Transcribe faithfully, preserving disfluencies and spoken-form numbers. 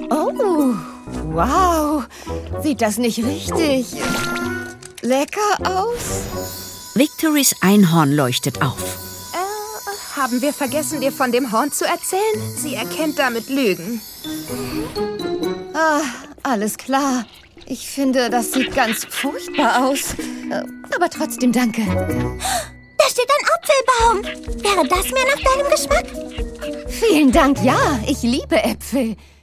Oh, wow. Sieht das nicht richtig lecker aus? Victorys Einhorn leuchtet auf. Äh, haben wir vergessen, dir von dem Horn zu erzählen? Sie erkennt damit Lügen. Ah, alles klar. Ich finde, das sieht ganz furchtbar aus. Aber trotzdem danke. Da steht ein Apfelbaum. Wäre das mehr nach deinem Geschmack? Vielen Dank, ja. Ich liebe Äpfel.